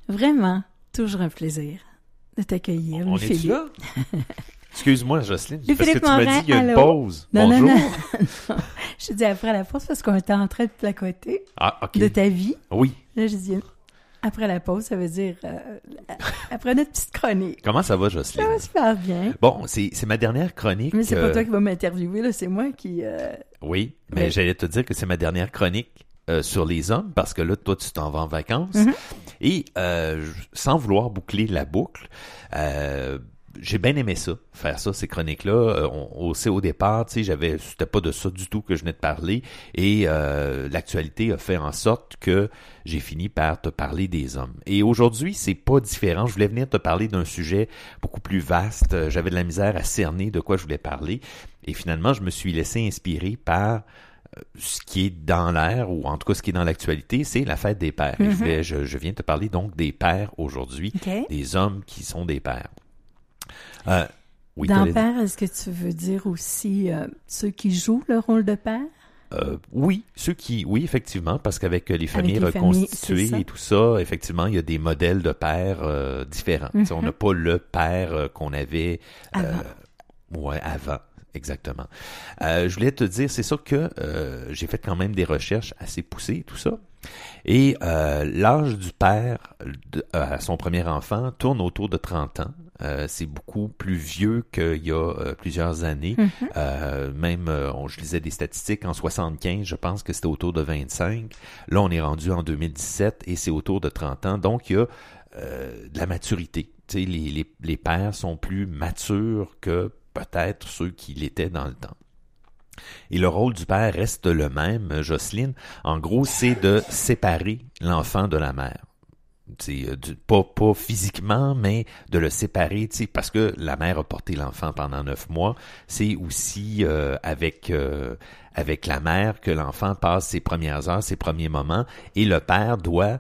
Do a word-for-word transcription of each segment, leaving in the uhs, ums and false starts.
Vraiment, toujours un plaisir de t'accueillir, On Louis-Philippe. est-tu là? Excuse-moi, Jocelyne, parce que Louis-Philippe tu m'as Morin, dit qu'il y a une allô? pause. Non, Bonjour. non, non, non. Je dis après la pause parce qu'on était en train de placoter Ah, OK. de ta vie. Oui. Là, je dis après la pause, ça veut dire euh, après notre petite chronique. Comment ça va, Ça Jocelyne? va super bien. Bon, c'est, c'est ma dernière chronique. Mais c'est pas euh, toi qui vas m'interviewer, là, c'est moi qui... euh, Oui, mais Mais- j'allais te dire que c'est ma dernière chronique euh, sur les hommes, parce que là, toi, tu t'en vas en vacances. Mhm. Et euh, je- sans vouloir boucler la boucle, euh, j'ai bien aimé ça, faire ça, ces chroniques-là. Euh, on, on sait au départ, tu sais, j'avais, c'était pas de ça du tout que je venais de parler. Et euh, l'actualité a fait en sorte que j'ai fini par te parler des hommes. Et aujourd'hui, c'est pas différent. Je voulais venir te parler d'un sujet beaucoup plus vaste. Euh, J'avais de la misère à cerner de quoi je voulais parler. Et finalement, je me suis laissé inspirer par euh, ce qui est dans l'air, ou en tout cas ce qui est dans l'actualité, c'est la fête des pères. Et je, Mhm. voulais- je, je viens te parler donc des pères aujourd'hui, OK. des hommes qui sont des pères. Euh, oui, Dans t'allais dire. père, est-ce que tu veux dire aussi euh, ceux qui jouent le rôle de père? Euh, oui, ceux qui, oui, effectivement, parce qu'avec euh, les familles les familles, reconstituées c'est ça. et tout ça, effectivement, il y a des modèles de pères euh, différents. Tu sais, on Mhm. n'a pas le père euh, qu'on avait Avant. Euh, ouais, avant. Exactement. Euh, je voulais te dire, c'est ça que euh, j'ai fait quand même des recherches assez poussées et tout ça. Et euh, l'âge du père de, à son premier enfant tourne autour de trente ans. Euh, c'est beaucoup plus vieux qu'il y a euh, plusieurs années. Mhm. Euh, même, euh, on, je lisais des statistiques, en soixante-quinze, je pense que c'était autour de vingt-cinq. Là, on est rendu en deux mille dix-sept et c'est autour de trente ans. Donc, il y a euh, de la maturité. Tu sais, les, les, les pères sont plus matures que peut-être ceux qui l'étaient dans le temps. Et le rôle du père reste le même, Jocelyne. En gros, c'est de séparer l'enfant de la mère. C'est euh, du- pas, pas physiquement, mais de le séparer, tu sais, parce que la mère a porté l'enfant pendant neuf mois. C'est aussi euh, avec euh, avec la mère que l'enfant passe ses premières heures, ses premiers moments, et le père doit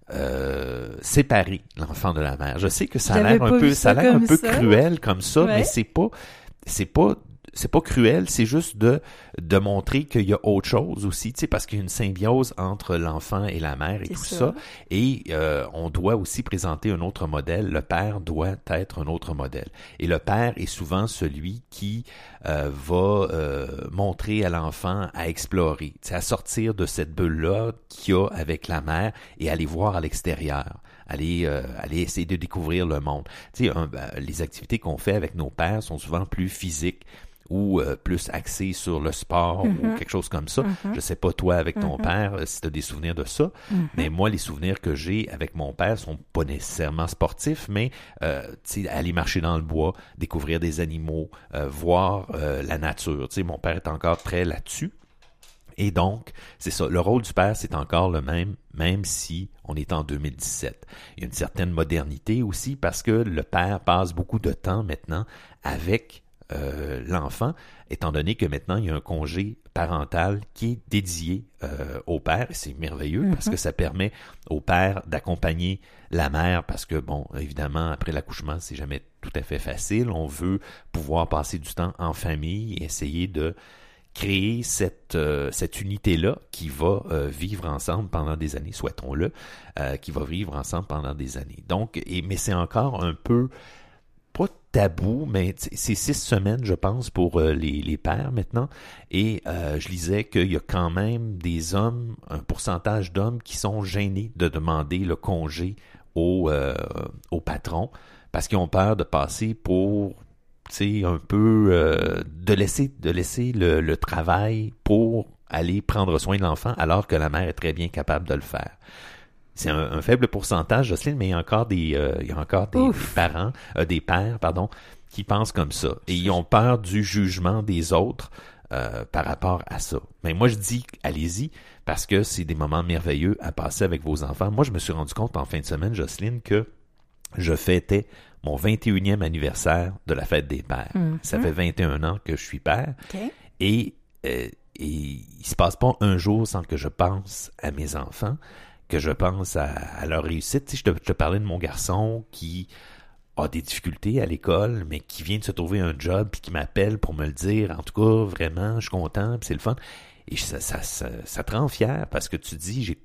euh, séparer l'enfant de la mère. Je sais que ça a J'avais l'air pas un peu, vu ça a ça l'air un comme peu ça. cruel comme ça, Ouais. mais c'est pas, c'est pas c'est pas cruel, c'est juste de de montrer qu'il y a autre chose aussi, tu sais, parce qu'il y a une symbiose entre l'enfant et la mère et C'est tout ça. ça. Et euh, on doit aussi présenter un autre modèle. Le père doit être un autre modèle. Et le père est souvent celui qui euh, va euh, montrer à l'enfant à explorer, tu sais, à sortir de cette bulle-là qu'il y a avec la mère et aller voir à l'extérieur. Aller, euh, aller essayer de découvrir le monde. Tu sais, un- ben, les activités qu'on fait avec nos pères sont souvent plus physiques ou euh, plus axées sur le sport Mhm. ou quelque chose comme ça. Mhm. Je sais pas toi avec ton Mhm. père euh, si tu as des souvenirs de ça, Mhm. mais moi les souvenirs que j'ai avec mon père sont pas nécessairement sportifs, mais euh, tu sais, aller marcher dans le bois, découvrir des animaux, euh, voir euh, la nature. Tu sais, mon père est encore très là-dessus. Et donc, c'est ça, le rôle du père, c'est encore le même, même si on est en deux mille dix-sept. Il y a une certaine modernité aussi parce que le père passe beaucoup de temps maintenant avec euh, l'enfant, étant donné que maintenant, il y a un congé parental qui est dédié euh, au père. Et c'est merveilleux Mhm. parce que ça permet au père d'accompagner la mère parce que, bon, évidemment, après l'accouchement, c'est jamais tout à fait facile. On veut pouvoir passer du temps en famille et essayer de créer cette euh, cette unité-là qui va euh, vivre ensemble pendant des années, souhaitons-le, euh, qui va vivre ensemble pendant des années. Donc, et mais c'est encore un peu pas tabou, mais t- c'est six semaines, je pense, pour euh, les, les pères maintenant. Et euh, je lisais qu'il y a quand même des hommes, un pourcentage d'hommes qui sont gênés de demander le congé au, euh, au patron parce qu'ils ont peur de passer pour, tu sais, un peu euh, de laisser de laisser le, le travail pour aller prendre soin de l'enfant alors que la mère est très bien capable de le faire. C'est un, un faible pourcentage, Jocelyne, mais il y a encore des, euh, il y a encore des, des parents, euh, des pères, pardon, qui pensent comme ça. Et ils ont peur du jugement des autres euh, par rapport à ça. Mais moi, je dis, allez-y, parce que c'est des moments merveilleux à passer avec vos enfants. Moi, je me suis rendu compte en fin de semaine, Jocelyne, que je fêtais mon vingt et unième anniversaire de la fête des pères. Mhm. Ça fait vingt et un ans que je suis père. OK. Et, euh, et il se passe pas un jour sans que je pense à mes enfants, que je pense à, à leur réussite. Tu sais, je te, je te parlais de mon garçon qui a des difficultés à l'école, mais qui vient de se trouver un job puis qui m'appelle pour me le dire. En tout cas, vraiment, je suis content, puis c'est le fun. Et ça, ça, ça, ça te rend fier parce que tu dis, j'ai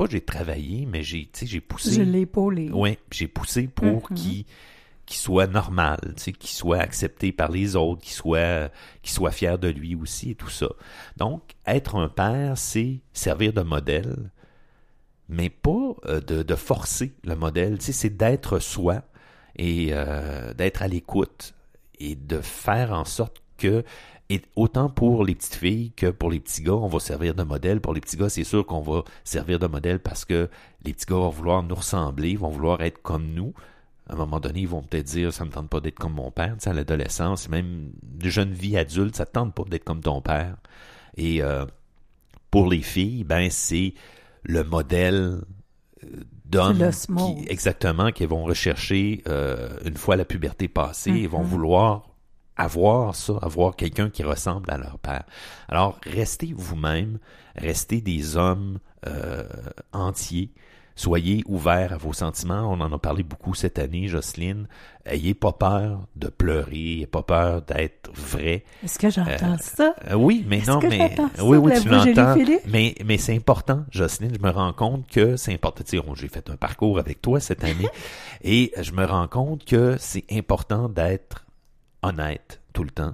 pas j'ai travaillé, mais j'ai, tu sais, j'ai poussé. Je l'ai épaulé. Oui, j'ai poussé pour Mm-hmm. qu'il, qu'il soit normal, tu sais, qu'il soit accepté par les autres, qu'il soit, qu'il soit fier de lui aussi et tout ça. Donc, être un père, c'est servir de modèle, mais pas euh, de, de forcer le modèle, tu sais, c'est d'être soi et euh, d'être à l'écoute et de faire en sorte que, et autant pour les petites filles que pour les petits gars, on va servir de modèle. Pour les petits gars, c'est sûr qu'on va servir de modèle parce que les petits gars vont vouloir nous ressembler, vont vouloir être comme nous. À un moment donné, ils vont peut-être dire « ça me tente pas d'être comme mon père », tu sais, à l'adolescence, même de jeune vie adulte, ça te tente pas d'être comme ton père. Et euh, pour les filles, ben c'est le modèle d'hommes qui, exactement, qu'ils vont rechercher euh, une fois la puberté passée, mm-hmm. Ils vont vouloir avoir ça, avoir quelqu'un qui ressemble à leur père. Alors, restez vous-même, restez des hommes euh, entiers, soyez ouverts à vos sentiments. On en a parlé beaucoup cette année, Jocelyne. Ayez pas peur de pleurer, ayez pas peur d'être vrai. Est-ce que j'entends euh, ça? Euh, oui, mais Est-ce non, que mais ça, oui, oui, tu l'entends. Philippe? Mais mais c'est important, Jocelyne. Je me rends compte que c'est important. Tu sais, j'ai fait un parcours avec toi cette année, et je me rends compte que c'est important d'être honnête tout le temps,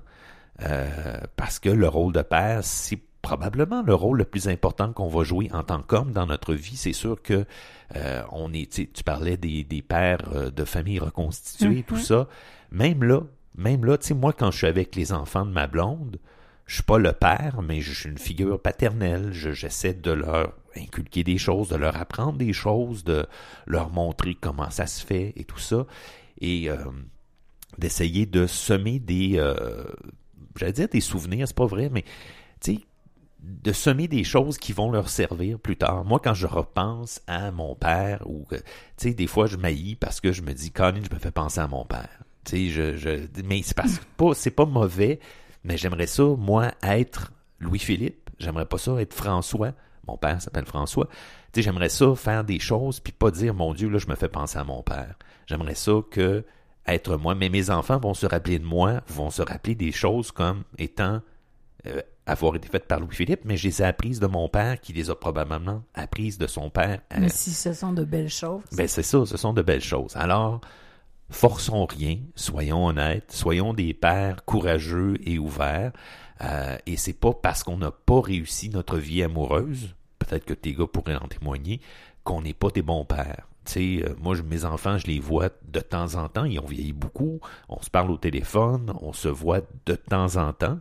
euh, parce que le rôle de père, c'est probablement le rôle le plus important qu'on va jouer en tant qu'homme dans notre vie. C'est sûr que euh, on est, tu, tu parlais des, des pères euh, de familles reconstituées, mm-hmm. Tout ça. Même là, même là, tu sais, moi, quand je suis avec les enfants de ma blonde, je suis pas le père, mais je suis une figure paternelle. Je, j'essaie de leur inculquer des choses, de leur apprendre des choses, de leur montrer comment ça se fait et tout ça. Et euh, d'essayer de semer des, euh, j'allais dire des souvenirs, c'est pas vrai, mais tu sais, de semer des choses qui vont leur servir plus tard. Moi, quand je repense à mon père, ou tu sais, des fois, je m'haïs parce que je me dis, Colin, je me fais penser à mon père. Tu sais, je, je, mais c'est parce que pas, c'est pas mauvais, mais j'aimerais ça, moi, être Louis-Philippe. J'aimerais pas ça être François. Mon père s'appelle François. Tu sais, j'aimerais ça faire des choses, puis pas dire, mon Dieu, là, je me fais penser à mon père. J'aimerais ça que être moi, mais mes enfants vont se rappeler de moi, vont se rappeler des choses comme étant euh, avoir été faites par Louis-Philippe, mais je les ai apprises de mon père, qui les a probablement apprises de son père. À... Mais si ce sont de belles choses. Ben c'est ça, ce sont de belles choses. Alors, forçons rien, soyons honnêtes, soyons des pères courageux et ouverts, euh, et c'est pas parce qu'on n'a pas réussi notre vie amoureuse, peut-être que tes gars pourraient en témoigner, qu'on n'est pas des bons pères. Tu sais, euh, moi, je, mes enfants, je les vois de temps en temps, ils ont vieilli beaucoup, on se parle au téléphone, on se voit de temps en temps,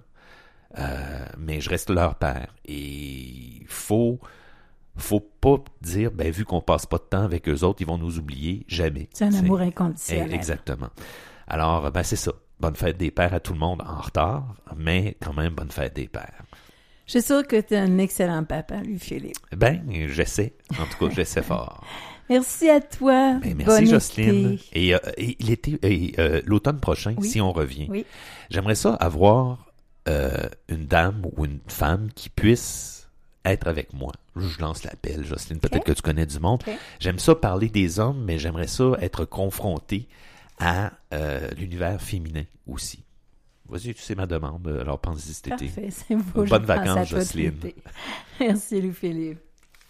euh, mais je reste leur père. Et il faut, faut pas dire, ben vu qu'on passe pas de temps avec eux autres, ils vont nous oublier, jamais. C'est un t'sais. Amour inconditionnel. Exactement. Alors, ben c'est ça. Bonne fête des pères à tout le monde en retard, mais quand même, bonne fête des pères. Je suis sûre que tu es un excellent papa, Louis-Philippe. Ben, j'essaie. En tout cas, j'essaie fort. Merci à toi. Ben, merci, Bonne Jocelyne. été. Et, euh, et l'été, et, euh, l'automne prochain, oui. Si on revient, oui. J'aimerais ça avoir euh, une dame ou une femme qui puisse être avec moi. Je lance l'appel, Jocelyne. Peut-être okay. que tu connais du monde. Okay. J'aime ça parler des hommes, mais j'aimerais ça être confronté à euh, l'univers féminin aussi. Vas-y, tu sais ma demande. Alors, pense-y cet été. Parfait, c'est beau. Bonnes vacances, Jocelyne. Merci, Louis-Philippe.